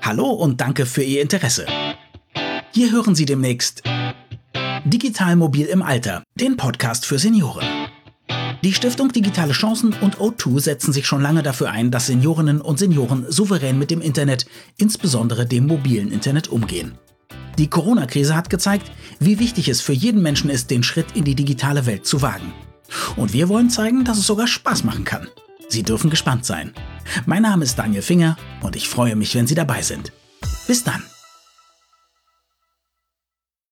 Hallo und danke für Ihr Interesse. Hier hören Sie demnächst Digital Mobil im Alter, den Podcast für Senioren. Die Stiftung Digitale Chancen und O2 setzen sich schon lange dafür ein, dass Seniorinnen und Senioren souverän mit dem Internet, insbesondere dem mobilen Internet, umgehen. Die Corona-Krise hat gezeigt, wie wichtig es für jeden Menschen ist, den Schritt in die digitale Welt zu wagen. Und wir wollen zeigen, dass es sogar Spaß machen kann. Sie dürfen gespannt sein. Mein Name ist Daniel Finger und ich freue mich, wenn Sie dabei sind. Bis dann.